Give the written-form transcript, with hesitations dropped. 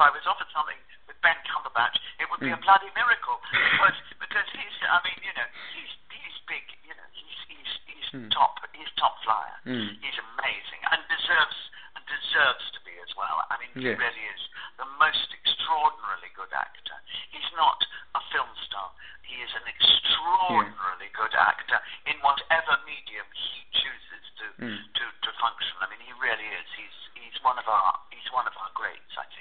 I was offered something with Ben Cumberbatch, it would be a bloody miracle because he's, I mean, you know, he's big, you know, he's top flyer. He's amazing and deserves to be as well. I mean, he really is the most extraordinarily good actor. He's not a film star. He is an extraordinarily good actor in whatever medium he chooses to function. I mean, he really is. He's one of our greats, I think.